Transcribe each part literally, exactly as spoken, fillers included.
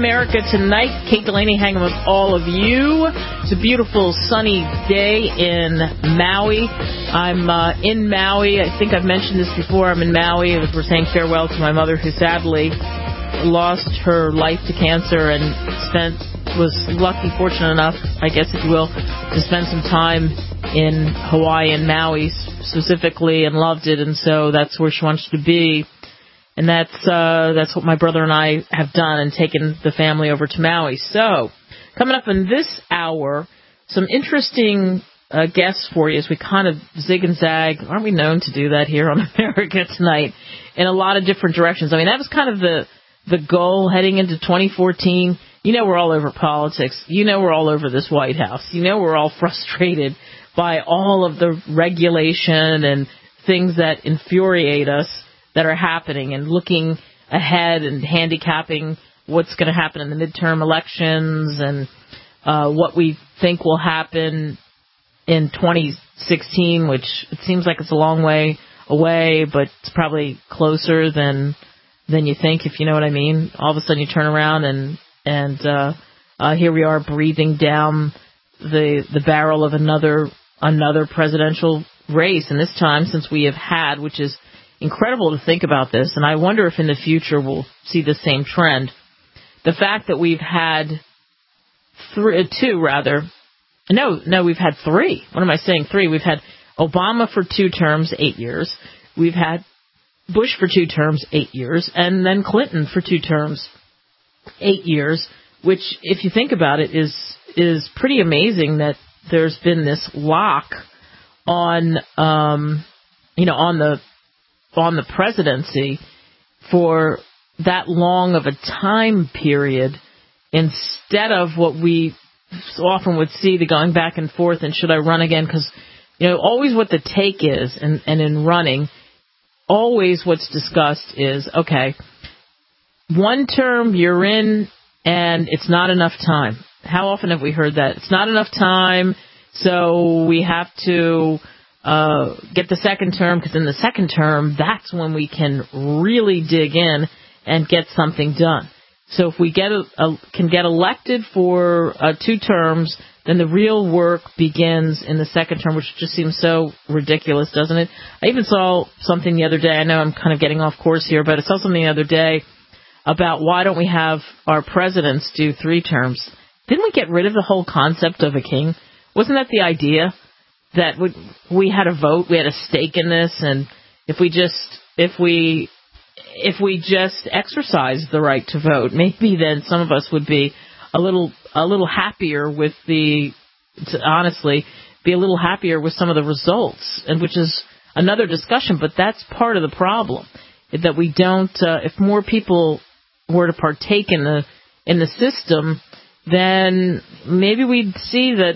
America Tonight. Kate Delaney hanging with all of you. It's a beautiful sunny day in Maui. I'm uh, in Maui. I think I've mentioned this before. I'm in Maui. We're saying farewell to my mother, who sadly lost her life to cancer and spent was lucky, fortunate enough, I guess if you will, to spend some time in Hawaii and Maui specifically, and loved it, and so that's where she wants to be. And that's uh, that's what my brother and I have done, and taken the family over to Maui. So, coming up in this hour, some interesting uh, guests for you as we kind of zig and zag. Aren't we known to do that here on America Tonight? In a lot of different directions. I mean, that was kind of the the goal heading into twenty fourteen. You know we're all over politics. You know we're all over this White House. You know we're all frustrated by all of the regulation and things that infuriate us that are happening, and looking ahead and handicapping what's going to happen in the midterm elections, and uh, what we think will happen in twenty sixteen, which it seems like it's a long way away, but it's probably closer than than you think, if you know what I mean. All of a sudden you turn around and and uh, uh, here we are breathing down the the barrel of another another presidential race, and this time since we have had, which is incredible to think about this, and I wonder if in the future we'll see the same trend. The fact that we've had three, two rather, no, no, we've had three. What am I saying? Three. We've had Obama for two terms, eight years. We've had Bush for two terms, eight years, and then Clinton for two terms, eight years. Which, if you think about it, is is pretty amazing that there's been this lock on, um, you know, on the on the presidency for that long of a time period, instead of what we so often would see, the going back and forth, and should I run again? Because, you know, always what the take is, and, and in running, always what's discussed is, okay, one term you're in and it's not enough time. How often have we heard that? It's not enough time, so we have to Uh, get the second term, because in the second term, that's when we can really dig in and get something done. So if we get a, a, can get elected for uh, two terms, then the real work begins in the second term, which just seems so ridiculous, doesn't it? I even saw something the other day. I know I'm kind of getting off course here, but I saw something the other day about why don't we have our presidents do three terms? Didn't we get rid of the whole concept of a king? Wasn't that the idea? That we, we had a vote, we had a stake in this, and if we just if we if we just exercised the right to vote, maybe then some of us would be a little a little happier with the to honestly be a little happier with some of the results, and which is another discussion. But that's part of the problem, that we don't. Uh, if more people were to partake in the in the system, then maybe we'd see that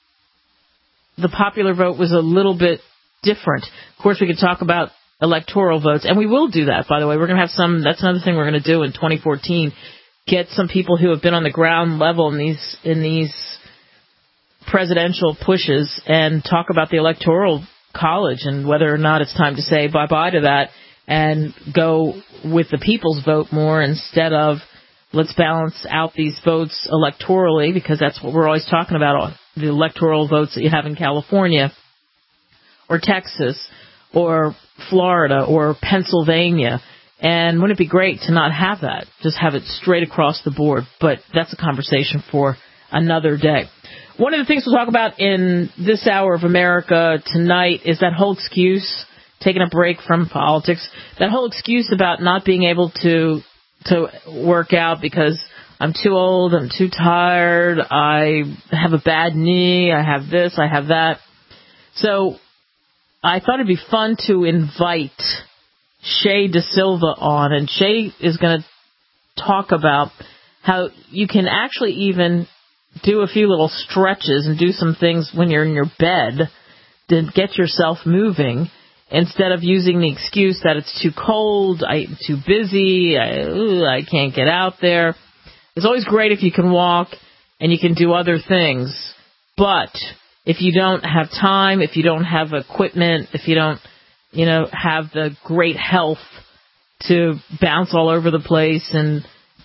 the popular vote was a little bit different. Of course, we could talk about electoral votes, and we will do that, by the way. We're going to have some, that's another thing we're going to do in twenty fourteen, get some people who have been on the ground level in these in these presidential pushes and talk about the electoral college and whether or not it's time to say bye-bye to that and go with the people's vote more, instead of let's balance out these votes electorally, because that's what we're always talking about, the electoral votes that you have in California or Texas or Florida or Pennsylvania. And wouldn't it be great to not have that, just have it straight across the board? But that's a conversation for another day. One of the things we'll talk about in this hour of America Tonight is that whole excuse, taking a break from politics, that whole excuse about not being able to to work out because I'm too old, I'm too tired, I have a bad knee, I have this, I have that. So I thought it'd be fun to invite Shay De Silva on, and Shay is going to talk about how you can actually even do a few little stretches and do some things when you're in your bed to get yourself moving, instead of using the excuse that it's too cold, I'm too busy, I, ooh, I can't get out there. It's always great if you can walk and you can do other things, but if you don't have time, if you don't have equipment, if you don't, you know, have the great health to bounce all over the place and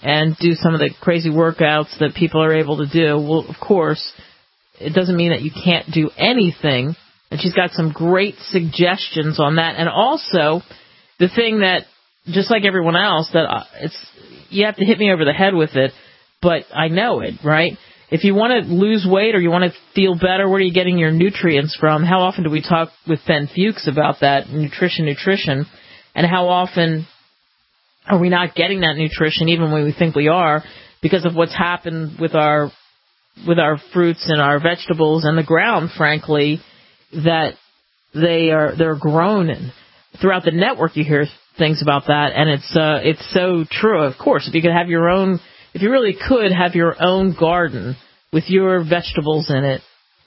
and do some of the crazy workouts that people are able to do. Well, of course, it doesn't mean that you can't do anything. And she's got some great suggestions on that. And also, the thing that, just like everyone else, that it's you have to hit me over the head with it, but I know it, right? If you want to lose weight or you want to feel better, where are you getting your nutrients from? How often do we talk with Ben Fuchs about that, nutrition, nutrition, and how often are we not getting that nutrition even when we think we are because of what's happened with our with our fruits and our vegetables and the ground, frankly, that they are they're grown in. Throughout the network you hear things about that, and it's uh, it's so true. Of course, if you could have your own If you really could have your own garden with your vegetables in it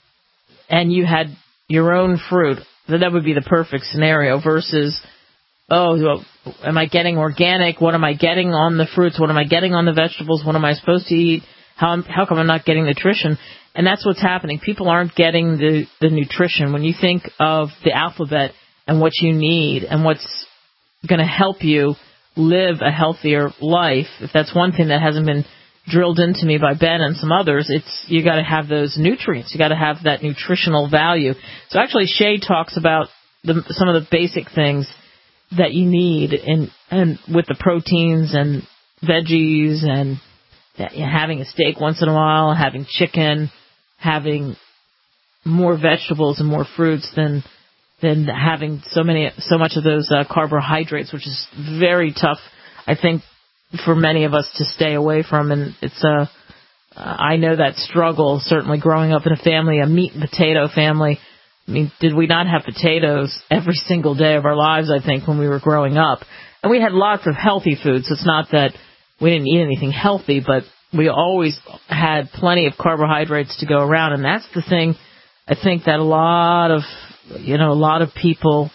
and you had your own fruit, then that would be the perfect scenario versus, oh, well, am I getting organic? What am I getting on the fruits? What am I getting on the vegetables? What am I supposed to eat? How, how come I'm not getting nutrition? And that's what's happening. People aren't getting the, the nutrition. When you think of the alphabet and what you need and what's going to help you live a healthier life, if that's one thing that hasn't been drilled into me by Ben and some others, it's you got to have those nutrients. You got to have that nutritional value. So actually, Shay talks about the, some of the basic things that you need in and with the proteins and veggies and having a steak once in a while, having chicken, having more vegetables and more fruits than than having so many, so much of those uh, carbohydrates, which is very tough, I think, for many of us to stay away from. And it's a, uh, I know that struggle, certainly growing up in a family, a meat and potato family. I mean, did we not have potatoes every single day of our lives, I think, when we were growing up? And we had lots of healthy foods. It's not that we didn't eat anything healthy, but we always had plenty of carbohydrates to go around. And that's the thing, I think, that a lot of You know, a lot of people,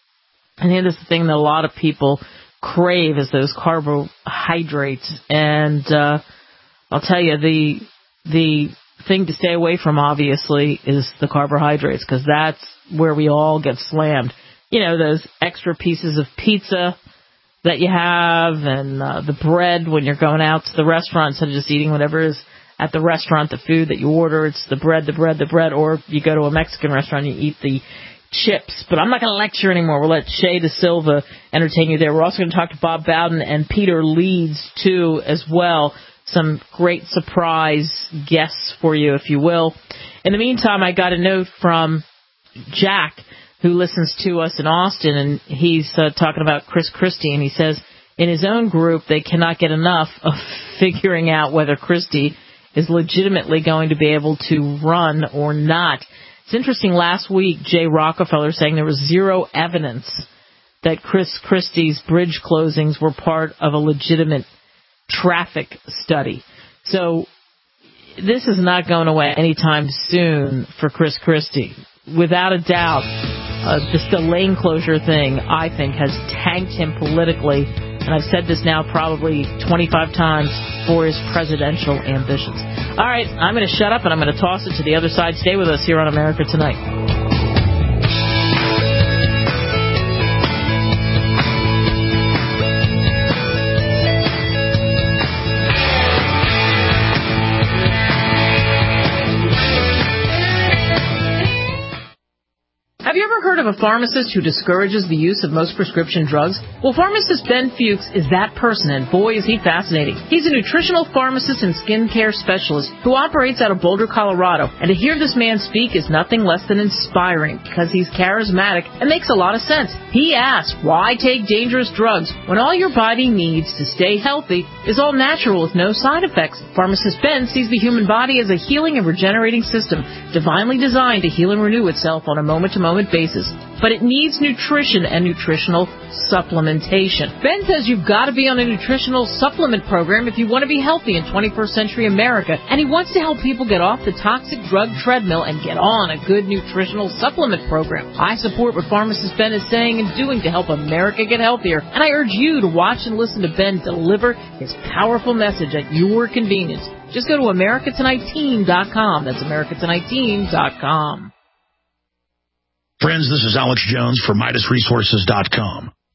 I think that's the thing that a lot of people crave is those carbohydrates. And uh, I'll tell you, the the thing to stay away from, obviously, is the carbohydrates, because that's where we all get slammed. You know, those extra pieces of pizza that you have and uh, the bread when you're going out to the restaurant instead of just eating whatever is at the restaurant, the food that you order, it's the bread, the bread, the bread, or you go to a Mexican restaurant and you eat the chips. But I'm not going to lecture anymore. We'll let Shay De Silva entertain you there. We're also going to talk to Bob Bowden and Peter Leeds, too, as well. Some great surprise guests for you, if you will. In the meantime, I got a note from Jack, who listens to us in Austin, and he's uh, talking about Chris Christie, and he says in his own group they cannot get enough of figuring out whether Christie is legitimately going to be able to run or not. It's interesting, last week, Jay Rockefeller saying there was zero evidence that Chris Christie's bridge closings were part of a legitimate traffic study. So this is not going away anytime soon for Chris Christie. Without a doubt, uh, this the lane closure thing, I think, has tanked him politically. And I've said this now probably twenty-five times for his presidential ambitions. All right, I'm going to shut up and I'm going to toss it to the other side. Stay with us here on America Tonight. Have you ever heard of a pharmacist who discourages the use of most prescription drugs? Well, pharmacist Ben Fuchs is that person, and boy, is he fascinating. He's a nutritional pharmacist and skincare specialist who operates out of Boulder, Colorado. And to hear this man speak is nothing less than inspiring because he's charismatic and makes a lot of sense. He asks, why take dangerous drugs when all your body needs to stay healthy is all natural with no side effects? Pharmacist Ben sees the human body as a healing and regenerating system, divinely designed to heal and renew itself on a moment-to-moment basis, but it needs nutrition and nutritional supplementation. Ben says you've got to be on a nutritional supplement program if you want to be healthy in twenty-first century America, and he wants to help people get off the toxic drug treadmill and get on a good nutritional supplement program. I support what pharmacist Ben is saying and doing to help America get healthier, and I urge you to watch and listen to Ben deliver his powerful message at your convenience. Just go to America Tonight Team dot com. That's America Tonight Team dot com. Friends, this is Alex Jones for Midas Resources dot com.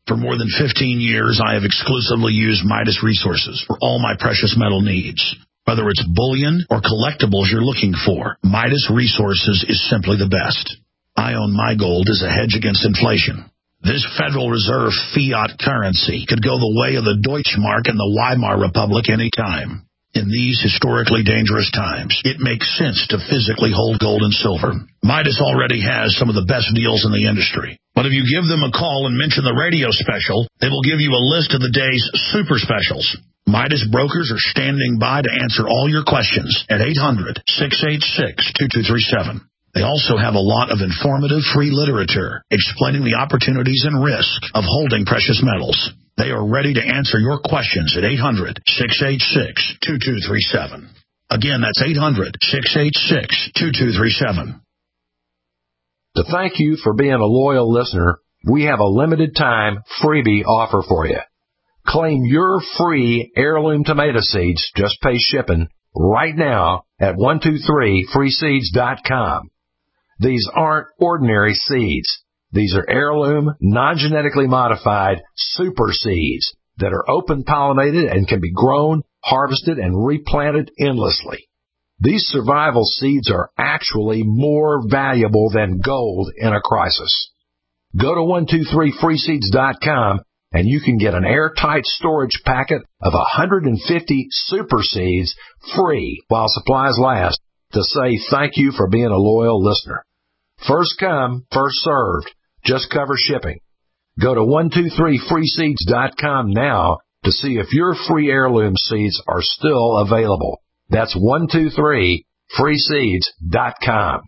For more than fifteen years, I have exclusively used Midas Resources for all my precious metal needs. Whether it's bullion or collectibles you're looking for, Midas Resources is simply the best. I own my gold as a hedge against inflation. This Federal Reserve fiat currency could go the way of the Deutschmark and the Weimar Republic any time. In these historically dangerous times, it makes sense to physically hold gold and silver. Midas already has some of the best deals in the industry. But if you give them a call and mention the radio special, they will give you a list of the day's super specials. Midas brokers are standing by to answer all your questions at eight hundred, six eight six, two two three seven. They also have a lot of informative free literature explaining the opportunities and risks of holding precious metals. They are ready to answer your questions at eight hundred, six eight six, two two three seven. Again, that's eight hundred, six eight six, two two three seven. To thank you for being a loyal listener, we have a limited time freebie offer for you. Claim your free heirloom tomato seeds, just pay shipping, right now at one two three free seeds dot com. These aren't ordinary seeds. These are heirloom, non-genetically modified super seeds that are open-pollinated and can be grown, harvested, and replanted endlessly. These survival seeds are actually more valuable than gold in a crisis. Go to one two three free seeds dot com and you can get an airtight storage packet of one hundred fifty super seeds free while supplies last to say thank you for being a loyal listener. First come, first served. Just cover shipping. Go to one two three free seeds dot com now to see if your free heirloom seeds are still available. That's one two three free seeds dot com.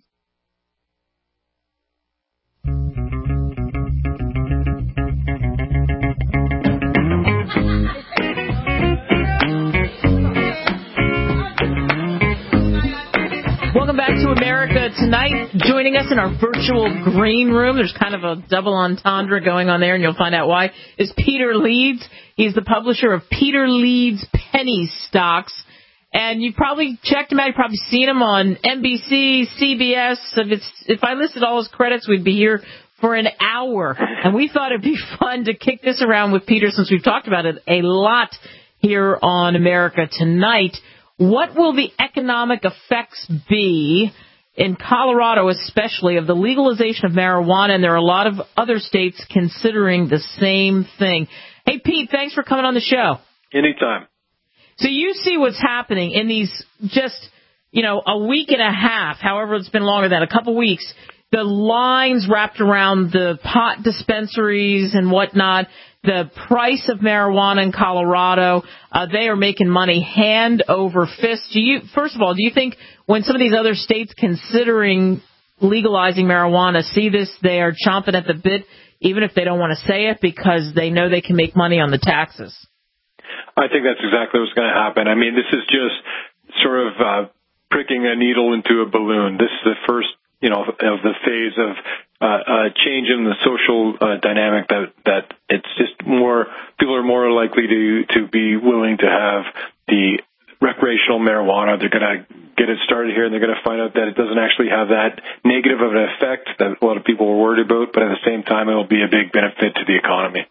Welcome back to America Tonight. Joining us in our virtual green room, there's kind of a double entendre going on there, and you'll find out why, is Peter Leeds. He's the publisher of Peter Leeds Penny Stocks. And you've probably checked him out. You've probably seen him on N B C, C B S. If, it's, if I listed all his credits, we'd be here for an hour. And we thought it'd be fun to kick this around with Peter since we've talked about it a lot here on America Tonight. What will the economic effects be in Colorado, especially, of the legalization of marijuana? And there are a lot of other states considering the same thing. Hey, Pete, thanks for coming on the show. Anytime. So you see what's happening in these just, you know, a week and a half, however it's been longer than a couple weeks, the lines wrapped around the pot dispensaries and whatnot. The price of marijuana in Colorado, uh, they are making money hand over fist. Do you, first of all, do you think when some of these other states considering legalizing marijuana see this, they are chomping at the bit, even if they don't want to say it, because they know they can make money on the taxes? I think that's exactly what's going to happen. I mean, this is just sort of uh, pricking a needle into a balloon. This is the first, you know, of the phase of uh, uh, change in the social uh, dynamic that, that it's just more, people are more likely to, to be willing to have the recreational marijuana. They're going to get it started here, and they're going to find out that it doesn't actually have that negative of an effect that a lot of people were worried about, but at the same time, it will be a big benefit to the economy.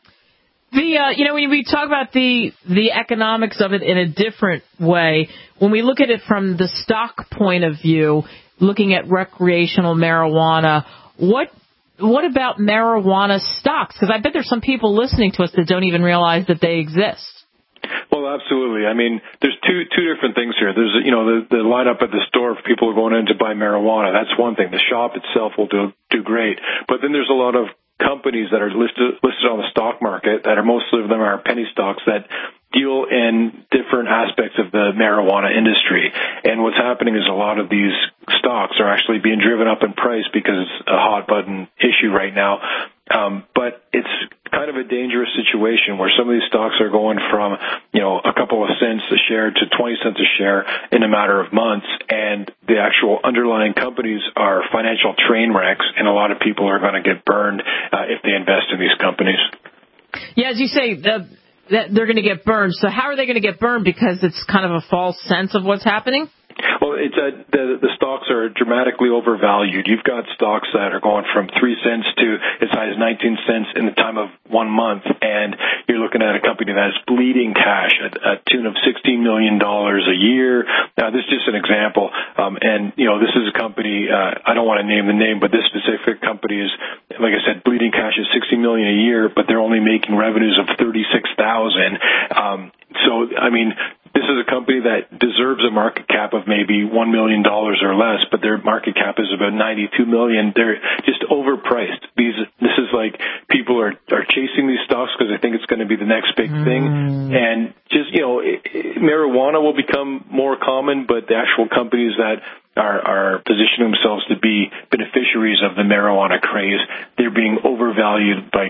The uh, you know, when we talk about the the economics of it in a different way, when we look at it from the stock point of view, looking at recreational marijuana, what what about marijuana stocks? Because I bet there's some people listening to us that don't even realize that they exist. Well, absolutely. I mean, there's two two different things here. There's, you know, the, the lineup at the store for people who are going in to buy marijuana. That's one thing. The shop itself will do do great. But then there's a lot of companies that are listed listed on the stock market that are, mostly of them are penny stocks that deal in different aspects of the marijuana industry. And what's happening is a lot of these stocks are actually being driven up in price because it's a hot button issue right now. Um, but it's kind of a dangerous situation where some of these stocks are going from, you know, a couple of cents a share to twenty cents a share in a matter of months. And the actual underlying companies are financial train wrecks, and a lot of people are going to get burned uh, if they invest in these companies. Yeah, as you say, the, that they're going to get burned. So how are they going to get burned? Because it's kind of a false sense of what's happening? Well, it's a, the the stocks are dramatically overvalued. You've got stocks that are going from three cents to as high as nineteen cents in the time of one month, and you're looking at a company that's bleeding cash at a tune of sixteen million dollars a year. Now, this is just an example, um, and you know, this is a company. Uh, I don't want to name the name, but this specific company is, like I said, bleeding cash is sixty million dollars a year, but they're only making revenues of thirty-six thousand dollars. Um, so, I mean, this is a company that deserves a market cap of maybe one million dollars or less, but their market cap is about ninety-two million dollars. They're just overpriced. These, this is like people are, are chasing these stocks because they think it's going to be the next big mm. thing. And just, you know, it, it, marijuana will become more common, but the actual companies that are, are positioning themselves to be beneficiaries of the marijuana craze, they're being overvalued by,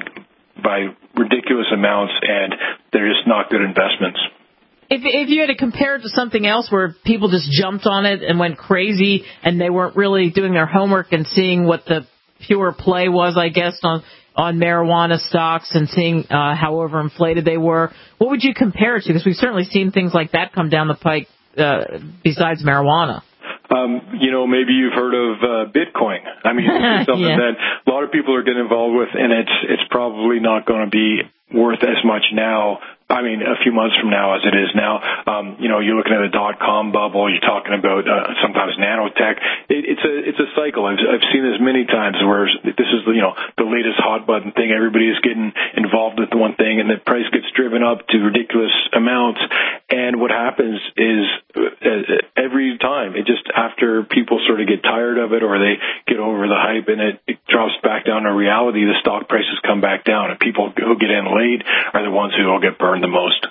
by ridiculous amounts, and they're just not good investments. If, if you had to compare it to something else where people just jumped on it and went crazy and they weren't really doing their homework and seeing what the pure play was, I guess, on, on marijuana stocks and seeing uh, how overinflated they were, what would you compare it to? Because we've certainly seen things like that come down the pike uh, besides marijuana. Um, you know, maybe you've heard of uh, Bitcoin. I mean, it's something yeah. that a lot of people are getting involved with, and it's it's probably not going to be worth as much now. I mean, a few months from now as it is now. Um, you know, you're looking at a dot-com bubble. You're talking about uh, sometimes nanotech. It, it's a it's a cycle. I've, I've seen this many times where this is, you know, the latest hot button thing. Everybody is getting involved with the one thing, and the price gets driven up to ridiculous amounts. And what happens is uh, every time, it just after people sort of get tired of it or they get over the hype and it, it drops back down to reality, the stock prices come back down, and people who get in late are the ones who will get burned the most.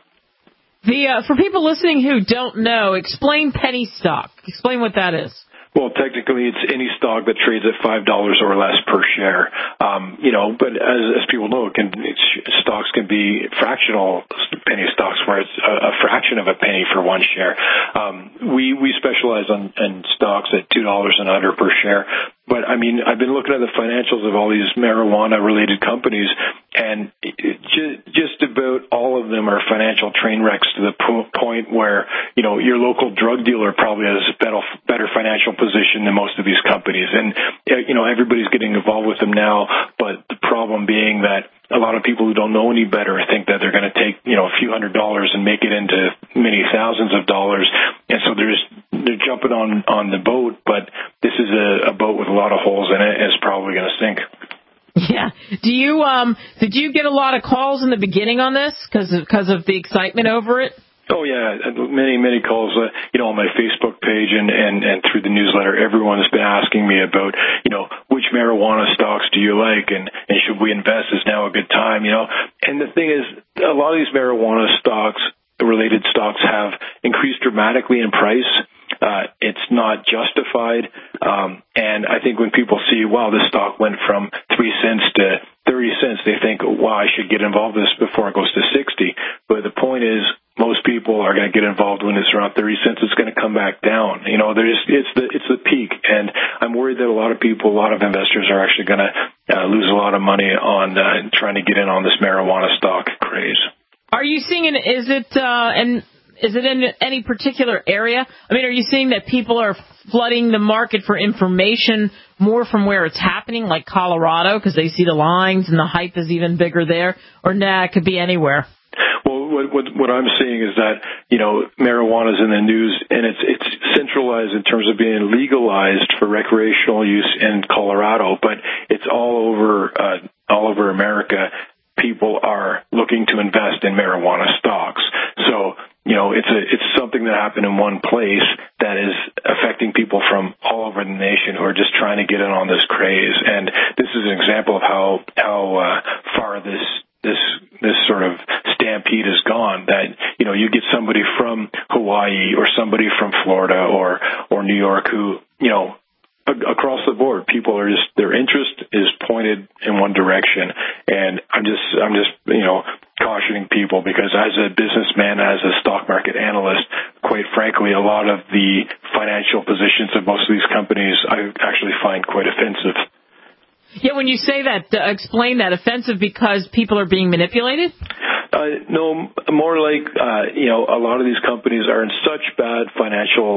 The uh, for people listening who don't know, explain penny stock. Explain what that is. Well, technically, it's any stock that trades at five dollars or less per share. Um, you know, but as, as people know, it can it's, stocks can be fractional penny stocks, where it's a, a fraction of a penny for one share. Um, we we specialize on in stocks at two dollars and under per share. But, I mean, I've been looking at the financials of all these marijuana-related companies, and it, just, just about all of them are financial train wrecks to the po- point where, you know, your local drug dealer probably has a better, better financial position than most of these companies. And, you know, everybody's getting involved with them now, but the problem being that a lot of people who don't know any better think that they're going to take, you know, a few hundred dollars and make it into many thousands of dollars. And so there's, they're jumping on, on the boat, but this is a, a boat with a lot of holes in it, and it's probably going to sink. Yeah. Do you, um, did you get a lot of calls in the beginning on this because of, because of the excitement over it? Oh, yeah, many, many calls, uh, you know, on my Facebook page and, and, and through the newsletter. Everyone's been asking me about, you know, which marijuana stocks do you like, and, and should we invest? Is now a good time, you know? And the thing is, a lot of these marijuana stocks, related stocks, have increased dramatically in price. Uh, it's not justified. Um, and I think when people see, wow, this stock went from three cents to thirty cents, they think, wow, I should get involved in this before it goes to sixty. But the point is, most people are going to get involved when it's around thirty cents. It's going to come back down. You know, there's, it's the, it's the peak. And I'm worried that a lot of people, a lot of investors are actually going to uh, lose a lot of money on uh, trying to get in on this marijuana stock craze. Are you seeing an, is it, uh, and is it in any particular area? I mean, are you seeing that people are flooding the market for information more from where it's happening, like Colorado, because they see the lines and the hype is even bigger there? Or nah, it could be anywhere? Well, what, what, what I'm seeing is that, you know, marijuana is in the news, and it's it's centralized in terms of being legalized for recreational use in Colorado, but it's all over uh, all over America. People are looking to invest in marijuana stocks. So, you know, it's a it's something that happened in one place that is affecting people from all over the nation who are just trying to get in on this craze. And this is an example of how how uh, far this this this sort of stampede has gone, that, you know, you get somebody from Hawaii or somebody from Florida or or New York who, you know, across the board, people are just, their interest is pointed in one direction. And I'm just, I'm just, you know, cautioning people, because as a businessman, as a stock market analyst, quite frankly, a lot of the financial positions of most of these companies I actually find quite offensive. Yeah, when you say that, uh, explain that. Offensive because people are being manipulated? Uh, no, more like, uh, you know, a lot of these companies are in such bad financial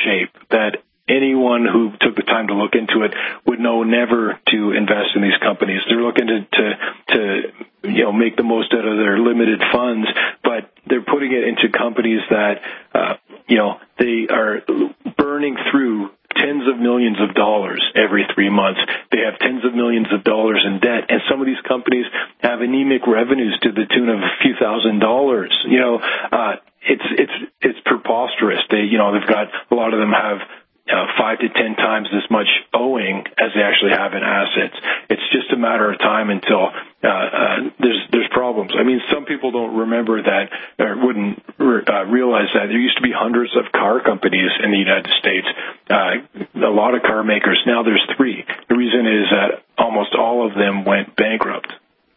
shape that anyone who took the time to look into it would know never to invest in these companies. They're looking to, to, to, you know, make the most out of their limited funds, but they're putting it into companies that, uh, you know, they are burning through tens of millions of dollars every three months. They have tens of millions of dollars in debt, and some of these companies have anemic revenues to the tune of a few thousand dollars. You know, uh, it's, it's, it's preposterous. They, you know, they've got, a lot of them have Uh, five to ten times as much owing as they actually have in assets. It's just a matter of time until uh, uh, there's there's problems. I mean, some people don't remember that or wouldn't re- uh, realize that there used to be hundreds of car companies in the United States. Uh, a lot of car makers. Now there's three. The reason is that almost all of them went bankrupt.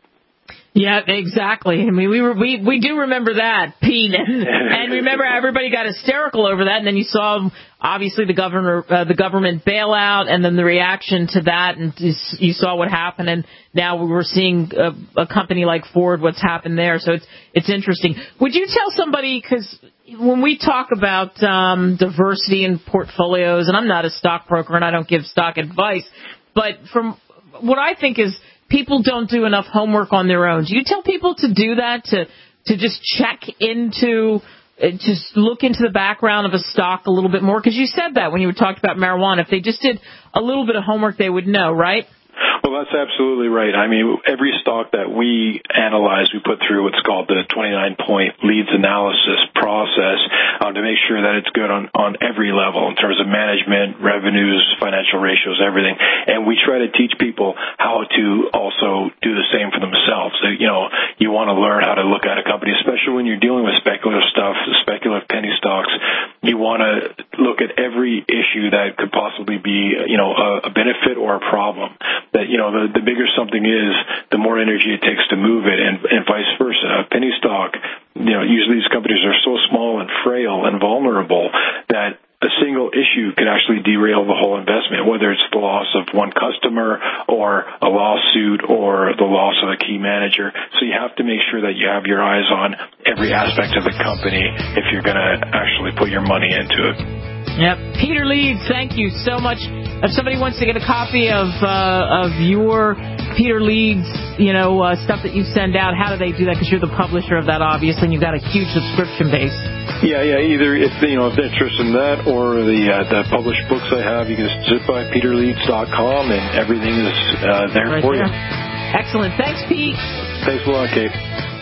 Yeah, exactly. I mean, we were we we do remember that, Pete, and, and remember everybody got hysterical over that, and then you saw obviously the governor, uh, the government bailout, and then the reaction to that, and you saw what happened, and now we're seeing a, a company like Ford, what's happened there. So it's it's interesting. Would you tell somebody, because when we talk about um, diversity in portfolios, and I'm not a stockbroker and I don't give stock advice, but from what I think is, people don't do enough homework on their own. Do you tell people to do that, to to just check into, just look into the background of a stock a little bit more? Because you said that when you were talking about marijuana. If they just did a little bit of homework, they would know, right? Well, that's absolutely right. I mean, every stock that we analyze, we put through what's called the twenty-nine point leads analysis process um, to make sure that it's good on, on every level in terms of management, revenues, financial ratios, everything. And we try to teach people how to also do the same for themselves. So, you know, you want to learn how to look at a company, especially when you're dealing with speculative stuff, speculative penny stocks. You want to look at every issue that could possibly be, you know, a, a benefit or a problem. That, you know, the, the bigger something is, the more energy it takes to move it, and, and vice versa. A penny stock, you know, usually these companies are so small and frail and vulnerable that a single issue could actually derail the whole investment, whether it's the loss of one customer or a lawsuit or the loss of a key manager. So you have to make sure that you have your eyes on every aspect of the company if you're going to actually put your money into it. Yep. Peter Leeds, thank you so much. If somebody wants to get a copy of uh, of your Peter Leeds, you know, uh, stuff that you send out, how do they do that? Because you're the publisher of that, obviously, and you've got a huge subscription base. Yeah, yeah. Either if you know if they're interested in that or the uh, the published books I have, you can just zip by peter leeds dot com and everything is uh, there right for there. you. Excellent. Thanks, Pete. Thanks a lot, Kate.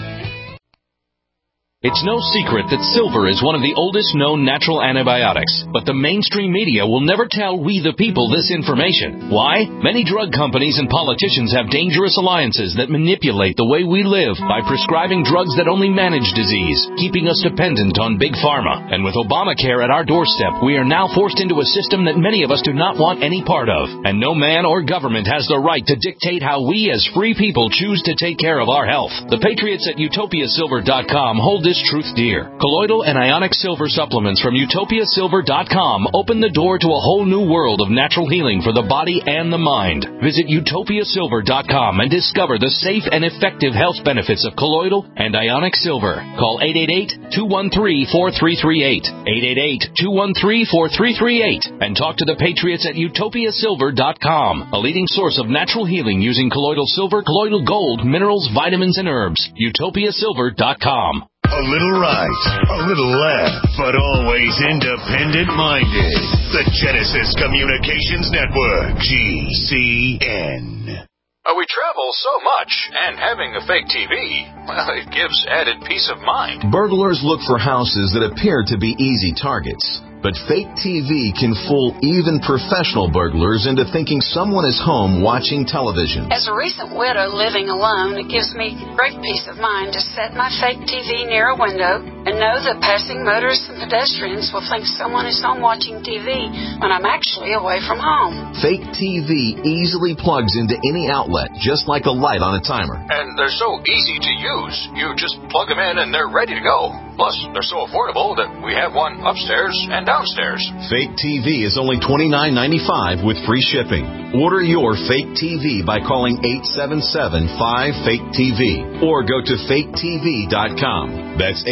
It's no secret that silver is one of the oldest known natural antibiotics, but the mainstream media will never tell we the people this information. Why? Many drug companies and politicians have dangerous alliances that manipulate the way we live by prescribing drugs that only manage disease, keeping us dependent on big pharma. And with Obamacare at our doorstep, we are now forced into a system that many of us do not want any part of. And no man or government has the right to dictate how we as free people choose to take care of our health. The patriots at utopia silver dot com hold this truth dear. Colloidal and ionic silver supplements from utopia silver dot com open the door to a whole new world of natural healing for the body and the mind. Visit utopia silver dot com and discover the safe and effective health benefits of colloidal and ionic silver. Call eight eight eight, two one three, four three three eight, eight eight eight, two one three, four three three eight, and talk to the patriots at utopia silver dot com, a leading source of natural healing using colloidal silver, colloidal gold, minerals, vitamins, and herbs. utopia silver dot com. A little right, a little left, but always independent-minded. The Genesis Communications Network, G C N. Uh, we travel so much, and having a fake T V, well, it gives added peace of mind. Burglars look for houses that appear to be easy targets. But fake T V can fool even professional burglars into thinking someone is home watching television. As a recent widow living alone, it gives me great peace of mind to set my fake T V near a window and know that passing motorists and pedestrians will think someone is home watching T V when I'm actually away from home. Fake T V easily plugs into any outlet, just like a light on a timer. And they're so easy to use. You just plug them in and they're ready to go. Plus, they're so affordable that we have one upstairs and downstairs. Fake T V is only twenty-nine ninety-five with free shipping. Order your fake T V by calling eight seven seven, five, fake T V or go to fake T V dot com. That's eight seven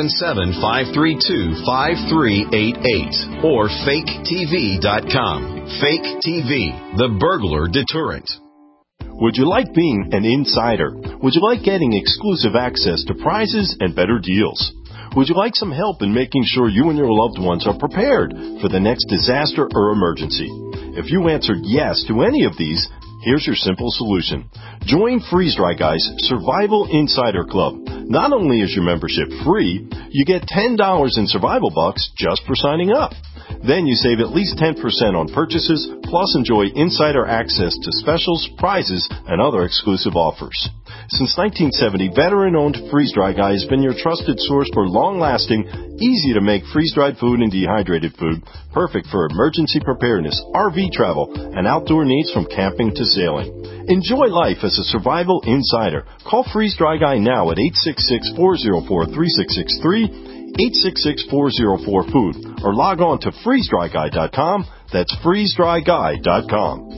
seven seven, five three two, five three eight eight or fake T V dot com. Fake T V, the burglar deterrent. Would you like being an insider? Would you like getting exclusive access to prizes and better deals? Would you like some help in making sure you and your loved ones are prepared for the next disaster or emergency? If you answered yes to any of these, here's your simple solution. Join Freeze Dry Guy's Survival Insider Club. Not only is your membership free, you get ten dollars in survival bucks just for signing up. Then you save at least ten percent on purchases, plus enjoy insider access to specials, prizes, and other exclusive offers. Since nineteen seventy, veteran-owned Freeze Dry Guy has been your trusted source for long-lasting, easy-to-make freeze-dried food and dehydrated food, perfect for emergency preparedness, R V travel, and outdoor needs from camping to sailing. Enjoy life as a survival insider. Call Freeze Dry Guy now at eight six six, four zero four, three six six three, eight six six, four zero four, food, or log on to freeze dry guy dot com. That's freeze dry guy dot com.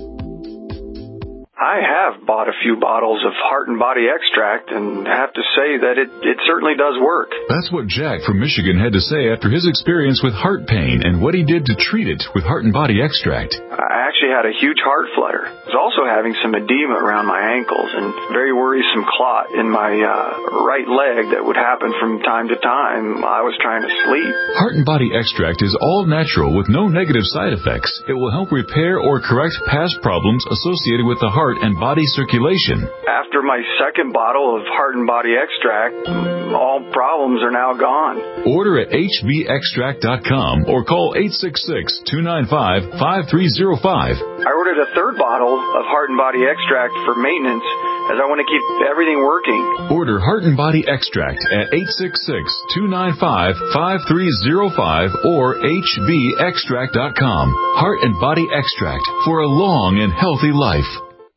I have bought a few bottles of Heart and Body Extract and have to say that it, it certainly does work. That's what Jack from Michigan had to say after his experience with heart pain and what he did to treat it with Heart and Body Extract. I actually had a huge heart flutter. I was also having some edema around my ankles and very worrisome clot in my uh, right leg that would happen from time to time. I was trying to sleep. Heart and Body Extract is all natural with no negative side effects. It will help repair or correct past problems associated with the heart and body circulation. After my second bottle of Heart and Body Extract, all problems are now gone. Order at H B extract dot com or call eight six six, two nine five, five three zero five. I ordered a third bottle of Heart and Body Extract for maintenance as I want to keep everything working. Order Heart and Body Extract at eight six six, two nine five, five three zero five or H B extract dot com. Heart and Body Extract for a long and healthy life.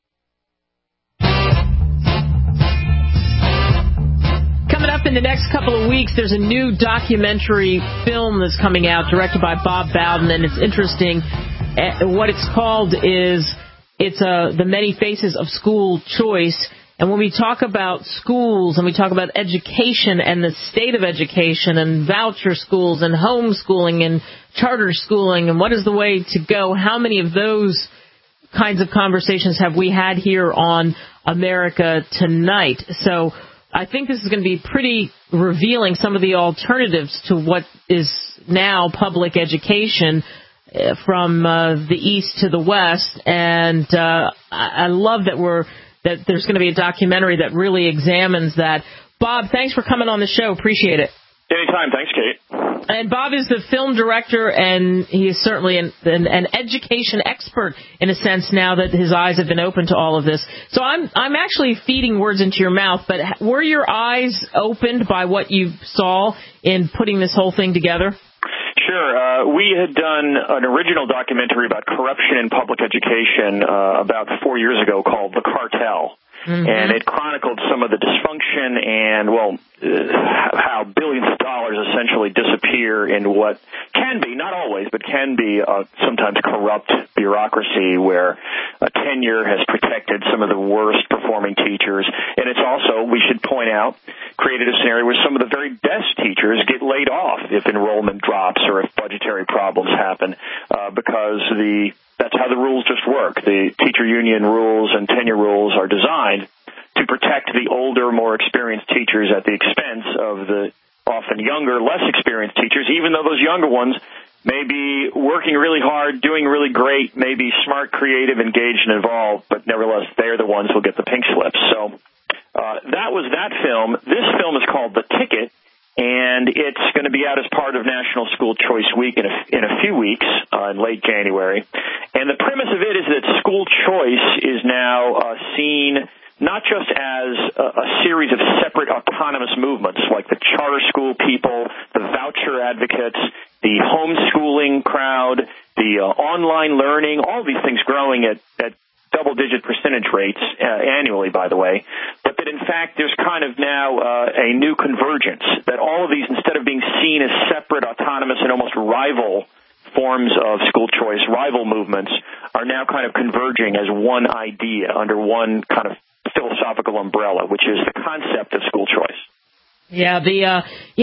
Coming up in the next couple of weeks, there's a new documentary film that's coming out, directed by Bob Bowden, and it's interesting. What it's called is it's uh, The Many Faces of School Choice. And when we talk about schools and we talk about education and the state of education and voucher schools and homeschooling and charter schooling and what is the way to go, how many of those kinds of conversations have we had here on America Tonight? So I think this is going to be pretty revealing, some of the alternatives to what is now public education from uh, the east to the west. And uh, I love that we're that there's going to be a documentary that really examines that. Bob, thanks for coming on the show. Appreciate it. Anytime. Thanks, Kate. And Bob is the film director, and he is certainly an, an, an education expert in a sense now that his eyes have been opened to all of this. So I'm I'm actually feeding words into your mouth, but were your eyes opened by what you saw in putting this whole thing together? Sure. Uh, we had done an original documentary about corruption in public education uh, about four years ago called The Cartel. Mm-hmm. And it chronicled some of the dysfunction and, well, uh, how billions of dollars essentially disappear in what can be, not always, but can be uh, sometimes corrupt bureaucracy where a tenure has protected some of the worst performing teachers. And it's also, we should point out, created a scenario where some of the very best teachers get laid off if enrollment drops or if budgetary problems happen uh, because the That's how the rules just work. The teacher union rules and tenure rules are designed to protect the older, more experienced teachers at the expense of the often younger, less experienced teachers, even though those younger ones may be working really hard, doing really great, maybe smart, creative, engaged, and involved, but nevertheless, they're the ones who'll get the pink slips. So uh, that was that film. This film is called The Ticket. And it's going to be out as part of National School Choice Week in a, in a few weeks, uh, in late January. And the premise of it is that school choice is now uh, seen not just as a, a series of separate autonomous movements like the charter school people, the voucher advocates, the homeschooling crowd, the uh, online learning, all these things growing at, at double-digit percentage rates uh, annually, by the way, but that, in fact, there's kind of now uh, a new convergence, that all of these, instead of being seen as separate, autonomous, and almost rival forms of school choice, rival movements, are now kind of converging as one idea under one kind of philosophical umbrella, which is the concept of school choice. Yeah, the uh,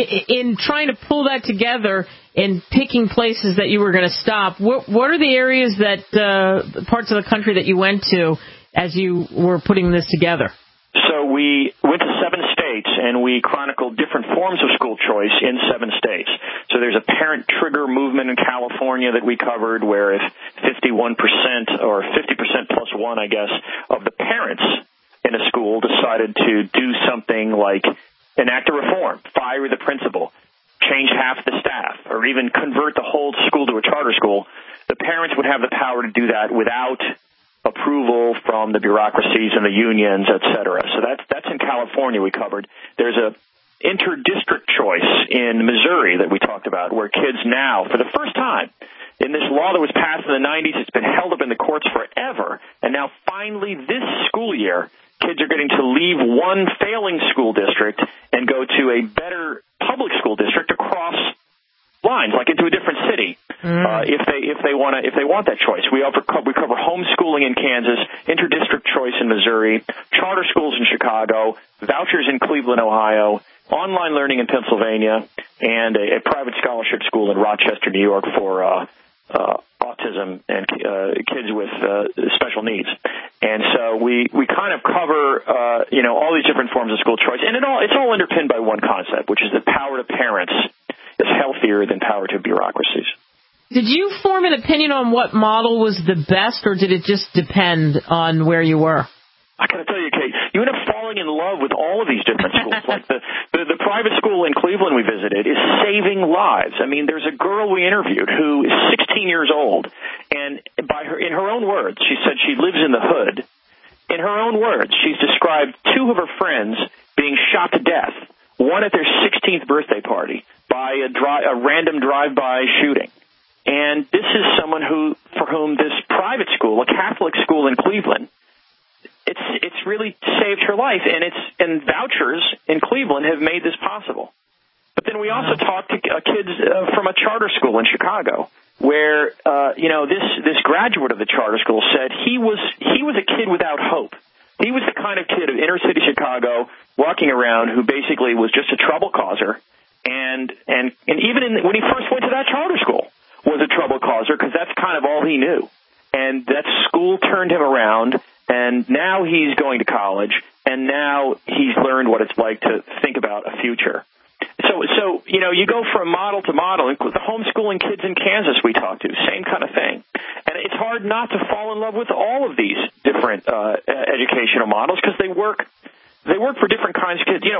in trying to pull that together and picking places that you were going to stop, what, what are the areas that, uh, parts of the country that you went to as you were putting this together? So we went to seven states, and we chronicled different forms of school choice in seven states. So there's a parent trigger movement in California that we covered, where if fifty-one percent or fifty percent plus one, I guess, of the parents in a school decided to do something like enact a reform, fire the principal, change half the staff, or even convert the whole school to a charter school, the parents would have the power to do that without approval from the bureaucracies and the unions, et cetera. So that's that's in California we covered. There's a inter-district choice in Missouri that we talked about, where kids now, for the first time, in this law that was passed in the nineties, it's been held up in the courts forever, and now finally this school year, kids are getting to leave one failing school district and go to a better public school district across lines, like into a different city, mm. uh, if they if they want to if they want that choice. We offer we cover homeschooling in Kansas, interdistrict choice in Missouri, charter schools in Chicago, vouchers in Cleveland, Ohio, online learning in Pennsylvania, and a, a private scholarship school in Rochester, New York for uh, uh, autism and uh, kids with uh, special needs. And so we we kind of cover uh, you know all these different forms of school choice, and it all it's all underpinned by one concept, which is the power to parents is healthier than power to bureaucracies. Did you form an opinion on what model was the best, or did it just depend on where you were? I got to tell you, Kate, you end up falling in love with all of these different schools. Like the, the, the private school in Cleveland we visited is saving lives. I mean, there's a girl we interviewed who is sixteen years old, and by her, in her own words, she said she lives in the hood. In her own words, she's described two of her friends being shot to death, one at their sixteenth birthday party by a, dri- a random drive-by shooting. And this is someone who, for whom this private school, a Catholic school in Cleveland, it's it's really saved her life, and it's and vouchers in Cleveland have made this possible. But then we also talked to uh, kids uh, from a charter school in Chicago, where uh, you know this this graduate of the charter school said he was he was a kid without hope. He was the kind of kid of inner city Chicago walking around who basically was just a trouble causer, and and and even in, when he first went to that charter school was a trouble causer, because that's kind of all he knew. And that school turned him around, and now he's going to college, and now he's learned what it's like to think about a future. So, so you know, you go from model to model. The homeschooling kids in Kansas we talked to, same kind of thing. And it's hard not to fall in love with all of these different uh, educational models, because they work they work for different kinds of kids. You know,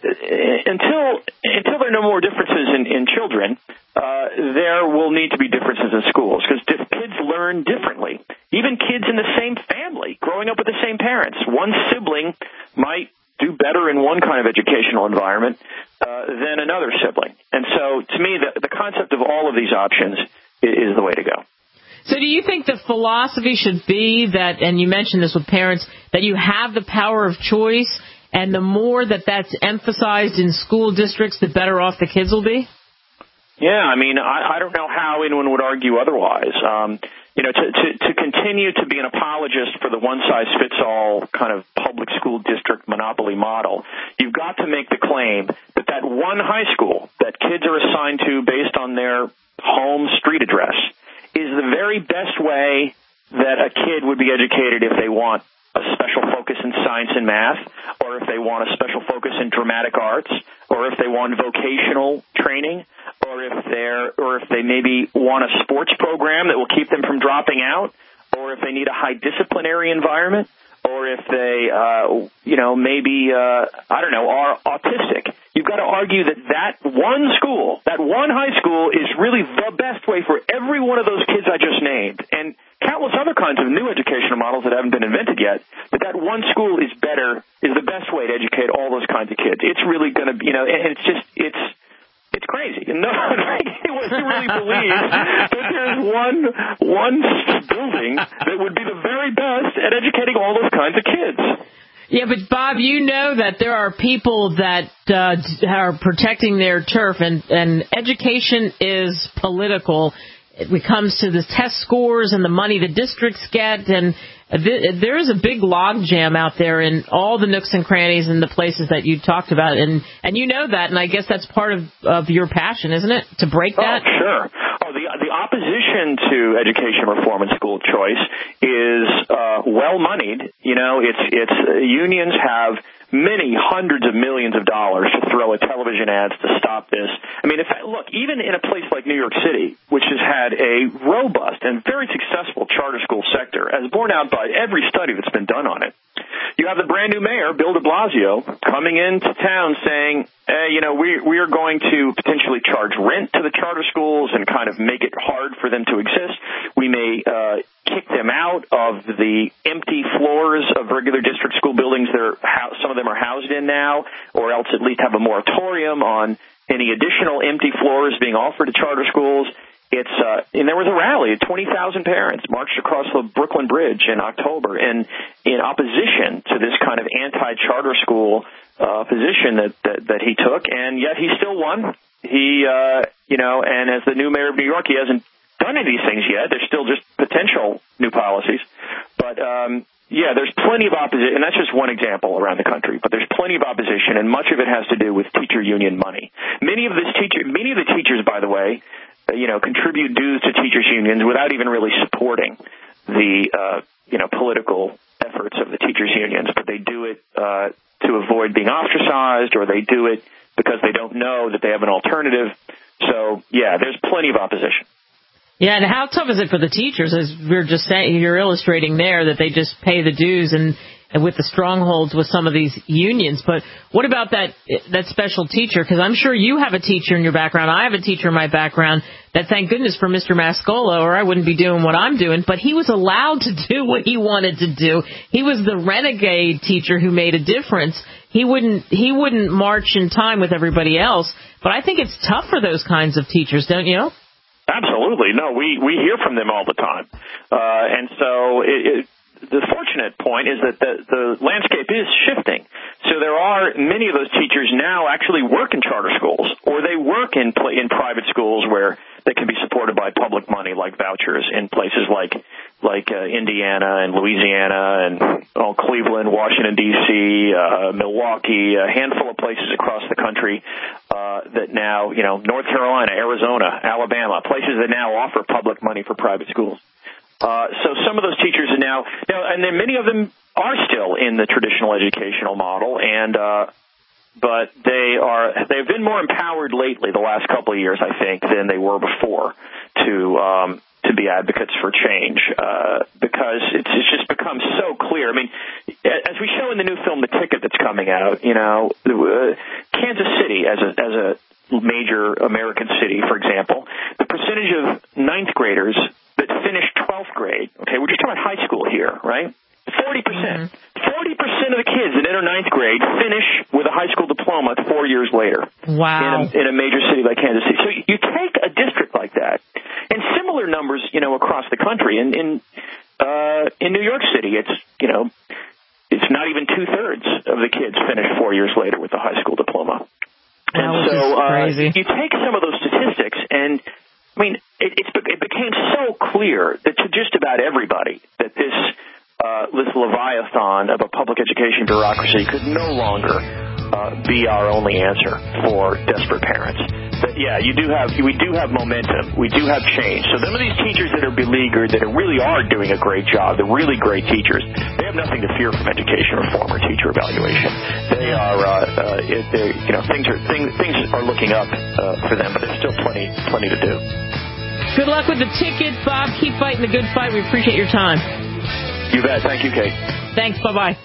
until until there are no more differences in, in children, uh, there will need to be differences in schools, because diff- kids learn differently. Even kids in the same family, growing up with the same parents, one sibling might do better in one kind of educational environment uh, than another sibling. And so, to me, the, the concept of all of these options is, is the way to go. So do you think the philosophy should be that, and you mentioned this with parents, that you have the power of choice, and the more that that's emphasized in school districts, the better off the kids will be? Yeah, I mean, I, I don't know how anyone would argue otherwise. Um, you know, to, to, to continue to be an apologist for the one-size-fits-all kind of public school district monopoly model, you've got to make the claim that that one high school that kids are assigned to based on their home street address is the very best way that a kid would be educated if they want a special focus in science and math, or if they want a special focus in dramatic arts, or if they want vocational training, or if they're, or if they maybe want a sports program that will keep them from dropping out, or if they need a high disciplinary environment, or if they, uh, you know, maybe, uh, I don't know, are autistic. You've got to argue that that one school, that one high school is really the best way for every one of those kids I just named, and countless other kinds of new educational models that haven't been invented yet, but that one school is better, is the best way to educate all those kinds of kids. It's really going to, you know, and it's just, it's, it's crazy. No one really believes that there's one, one building that would be the very best at educating all those kinds of kids. Yeah, but Bob, you know that there are people that uh, are protecting their turf, and, and education is political. It comes to the test scores and the money the districts get, and there is a big log jam out there in all the nooks and crannies and the places that you talked about, and and you know that, and I guess that's part of, of your passion, isn't it, to break that? Oh, sure. Oh, the the opposition to education reform and school choice is uh, well moneyed. You know, it's it's uh, unions have many hundreds of millions of dollars to throw at television ads to stop this. I mean, if look, even in a place like New York City, which has had a robust and very successful charter school sector, as borne out by every study that's been done on it, you have the brand new mayor, Bill de Blasio, coming into town saying, eh, you know, we we are going to potentially charge rent to the charter schools and kind of make it hard for them to exist. We may uh, kick them out of the empty floors of regular district school buildings that some of them are housed in now, or else at least have a moratorium on any additional empty floors being offered to charter schools. It's uh, and there was a rally. twenty thousand parents marched across the Brooklyn Bridge in October in in opposition to this kind of anti-charter school uh, position that, that that he took, and yet he still won. He, uh, you know, and as the new mayor of New York, he hasn't done any of these things yet. There's still just potential new policies, but um, yeah, there's plenty of opposition, and that's just one example around the country. But there's plenty of opposition, and much of it has to do with teacher union money. Many of this teacher, many of the teachers, by the way, you know, contribute dues to teachers' unions without even really supporting the, uh, you know, political efforts of the teachers' unions. But they do it uh, to avoid being ostracized, or they do it because they don't know that they have an alternative. So, yeah, there's plenty of opposition. Yeah, and how tough is it for the teachers, as we we're just saying, you're illustrating there, that they just pay the dues and, and with the strongholds with some of these unions. But what about that that special teacher? Because I'm sure you have a teacher in your background. I have a teacher in my background that, thank goodness for Mister Mascola, or I wouldn't be doing what I'm doing. But he was allowed to do what he wanted to do. He was the renegade teacher who made a difference. He wouldn't he wouldn't march in time with everybody else. But I think it's tough for those kinds of teachers, don't you? Absolutely. No, we, we hear from them all the time. Uh, and so it, it, the fortunate point is that the, the landscape is shifting. So there are many of those teachers now actually work in charter schools, or they work in in private schools where they can be supported by public money, like vouchers, in places like like uh, Indiana and Louisiana and oh, Cleveland, Washington, D C, uh, Milwaukee, a handful of places across the country uh, that now, you know, North Carolina, Arizona, Alabama, places that now offer public money for private schools. Uh, so some of those teachers are now, now, and then many of them are still in the traditional educational model, and uh, but they are they've been more empowered lately, the last couple of years, I think, than they were before to um, to be advocates for change, uh, because it's, it's just become so clear. I mean, as we show in the new film, The Ticket, that's coming out, you know, uh, Kansas City as a as a major American city, for example, the percentage of ninth graders that finish twelfth grade, okay, we're just talking about high school here, right? forty percent. Mm-hmm. forty percent of the kids that enter ninth grade finish with a high school diploma four years later. Wow. In a, in a major city like Kansas City. So you take a district like that, and similar numbers, you know, across the country. In in, uh, in New York City, it's, you know, it's not even two-thirds of the kids finish four years later with a high school diploma. That and so uh, crazy. You take some of those statistics, and I mean, it, it's, it became so clear that to just about everybody that this uh, this leviathan of a public education bureaucracy could no longer uh, be our only answer for desperate parents. But yeah, you do have we do have momentum. We do have change. So some of these teachers that are beleaguered, that are really are doing a great job, they're really great teachers. They have nothing to fear from education reform or teacher evaluation. They are, uh, uh, you know, things are things things are looking up uh, for them, but there's still plenty plenty to do. Good luck with the ticket, Bob. Keep fighting the good fight. We appreciate your time. You bet. Thank you, Kate. Thanks. Bye-bye.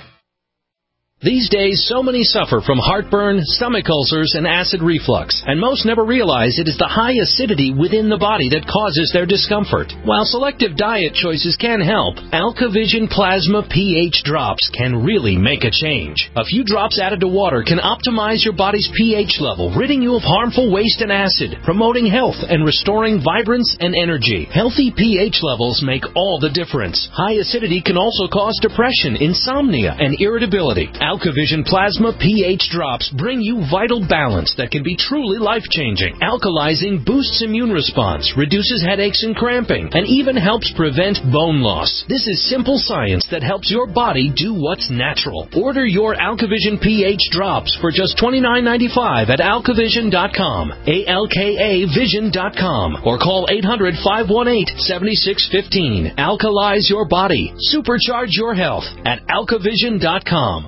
These days, so many suffer from heartburn, stomach ulcers, and acid reflux, and most never realize it is the high acidity within the body that causes their discomfort. While selective diet choices can help, AlkaVision Plasma pH drops can really make a change. A few drops added to water can optimize your body's pH level, ridding you of harmful waste and acid, promoting health and restoring vibrance and energy. Healthy pH levels make all the difference. High acidity can also cause depression, insomnia, and irritability. AlkaVision Plasma pH Drops bring you vital balance that can be truly life-changing. Alkalizing boosts immune response, reduces headaches and cramping, and even helps prevent bone loss. This is simple science that helps your body do what's natural. Order your AlkaVision pH Drops for just twenty-nine ninety-five at alka vision dot com, A L K A vision dot com, or call eight hundred, five one eight, seven six one five. Alkalize your body. Supercharge your health at alka vision dot com.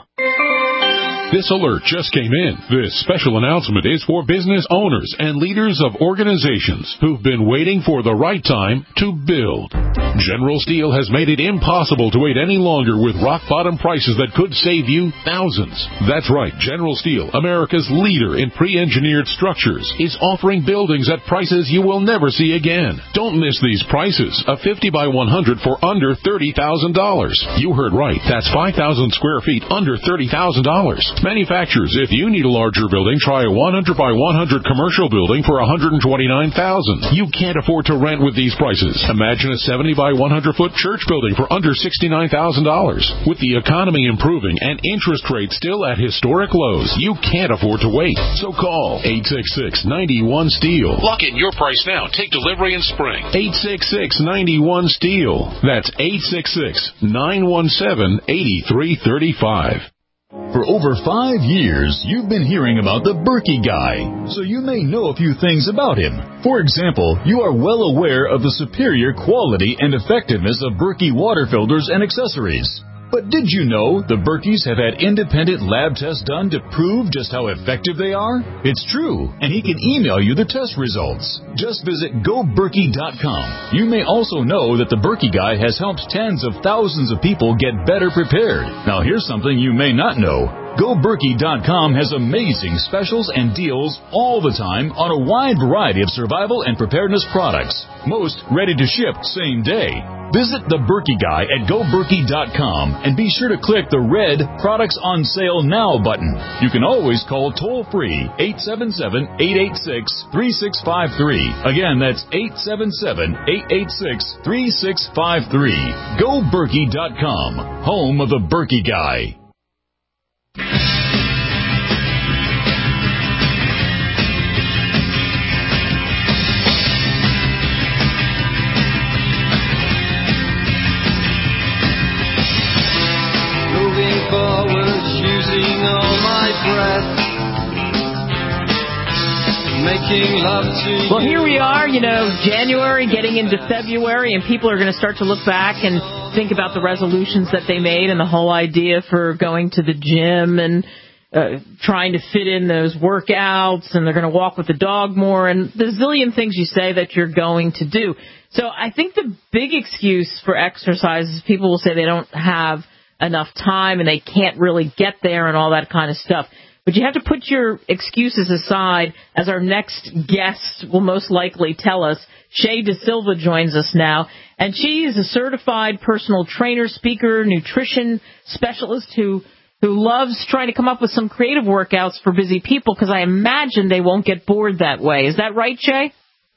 This alert just came in. This special announcement is for business owners and leaders of organizations who've been waiting for the right time to build. General Steel has made it impossible to wait any longer with rock-bottom prices that could save you thousands. That's right. General Steel, America's leader in pre-engineered structures, is offering buildings at prices you will never see again. Don't miss these prices. A fifty by one hundred for under thirty thousand dollars. You heard right. That's five thousand square feet under thirty thousand dollars. Manufacturers, if you need a larger building, try a one hundred by one hundred commercial building for one hundred twenty-nine thousand dollars. You can't afford to rent with these prices. Imagine a seventy by one hundred foot church building for under sixty-nine thousand dollars. With the economy improving and interest rates still at historic lows, you can't afford to wait. So call eight six six, nine one, STEEL. Lock in your price now. Take delivery in spring. eight six six, nine one, STEEL. That's eight six six, nine one seven, eight three three five. For over five years, you've been hearing about the Berkey Guy, so you may know a few things about him. For example, you are well aware of the superior quality and effectiveness of Berkey water filters and accessories. But did you know the Berkeys have had independent lab tests done to prove just how effective they are? It's true, and he can email you the test results. Just visit go berkey dot com. You may also know that the Berkey Guy has helped tens of thousands of people get better prepared. Now here's something you may not know. go berkey dot com has amazing specials and deals all the time on a wide variety of survival and preparedness products, most ready to ship same day. Visit the Berkey Guy at go berkey dot com and be sure to click the red Products on Sale Now button. You can always call toll-free eight seven seven, eight eight six, three six five three. Again, that's eight seven seven, eight eight six, three six five three. go berkey dot com, home of the Berkey Guy. Moving forward, using all my breath, making love to Well, here we are, you know, January, getting into February, and people are going to start to look back and think about the resolutions that they made and the whole idea for going to the gym and uh, trying to fit in those workouts, and they're going to walk with the dog more, and the zillion things you say that you're going to do. So I think the big excuse for exercise is people will say they don't have enough time and they can't really get there and all that kind of stuff. But you have to put your excuses aside, as our next guest will most likely tell us. Shay De Silva joins us now, and she is a certified personal trainer, speaker, nutrition specialist who who loves trying to come up with some creative workouts for busy people, because I imagine they won't get bored that way. Is that right, Shay?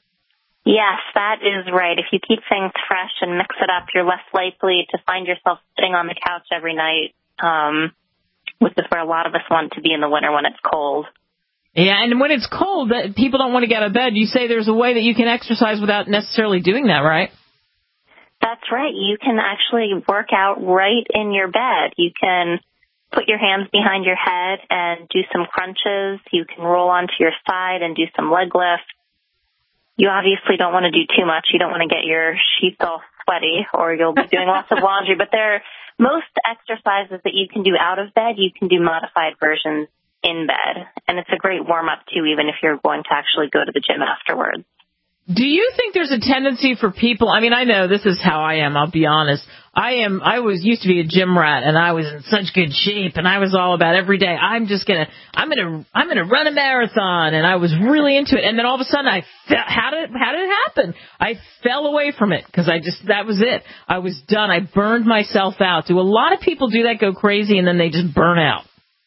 Yes, that is right. If you keep things fresh and mix it up, you're less likely to find yourself sitting on the couch every night, um, which is where a lot of us want to be in the winter when it's cold. Yeah, and when it's cold, people don't want to get out of bed. You say there's a way that you can exercise without necessarily doing that, right? That's right. You can actually work out right in your bed. You can put your hands behind your head and do some crunches. You can roll onto your side and do some leg lifts. You obviously don't want to do too much. You don't want to get your sheets all sweaty, or you'll be doing lots of laundry. But there are most exercises that you can do out of bed, you can do modified versions in bed. And it's a great warm-up, too, even if you're going to actually go to the gym afterwards. Do you think there's a tendency for people, I mean, I know this is how I am, I'll be honest. I am, I was used to be a gym rat, and I was in such good shape, and I was all about every day, I'm just gonna, I'm gonna, I'm gonna run a marathon, and I was really into it, and then all of a sudden I, fe- how did, how did it happen? I fell away from it, because I just, that was it. I was done. I burned myself out. Do a lot of people do that, go crazy, and then they just burn out?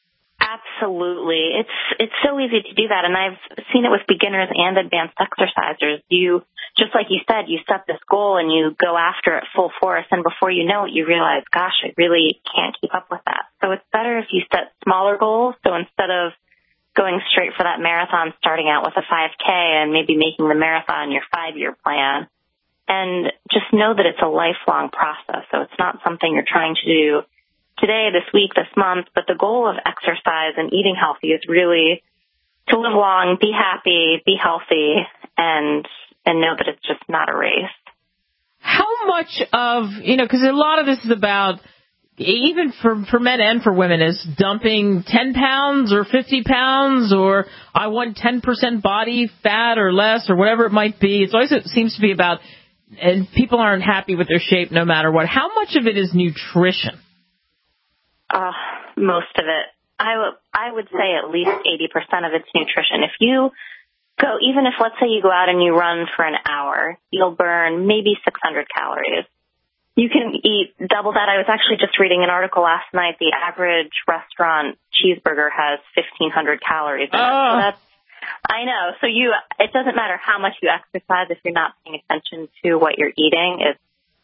Absolutely. It's it's so easy to do that, and I've seen it with beginners and advanced exercisers. You, just like you said, you set this goal and you go after it full force, and before you know it, you realize, gosh, I really can't keep up with that. So it's better better if you set smaller goals. So instead of going straight for that marathon, starting out with a five K and maybe making the marathon your five-year plan. And just know that it's a lifelong process. So it's not something you're trying to do today, this week, this month. But the goal of exercise and eating healthy is really to live long, be happy, be healthy, and and know that it's just not a race. How much of, you know, because a lot of this is about, even for, for men and for women, is dumping ten pounds or fifty pounds, or I want ten percent body fat or less, or whatever it might be. It's always, it seems to be about, and people aren't happy with their shape no matter what. How much of it is nutrition? Uh, most of it. I, w- I would say at least eighty percent of it's nutrition. If you go, even if, let's say you go out and you run for an hour, you'll burn maybe six hundred calories. You can eat double that. I was actually just reading an article last night. The average restaurant cheeseburger has fifteen hundred calories in it. Oh. So that's, I know. So you, it doesn't matter how much you exercise if you're not paying attention to what you're eating. It's,